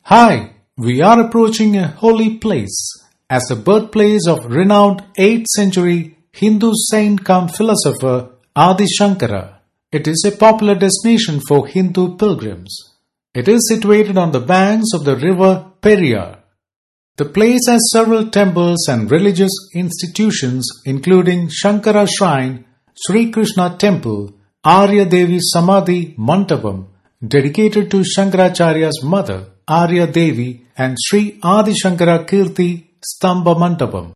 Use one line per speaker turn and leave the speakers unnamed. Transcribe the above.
Hi, we are approaching a holy place as the birthplace of renowned 8th century Hindu saint cum philosopher Adi Shankara. It is a popular destination for Hindu pilgrims. It is situated on the banks of the river Periyar. The place has several temples and religious institutions including Shankara Shrine, Sri Krishna Temple, Arya Devi Samadhi Mandapam, dedicated to Shankaracharya's mother, Arya Devi, and Sri Adi Shankara Kirti Stamba Mandapam.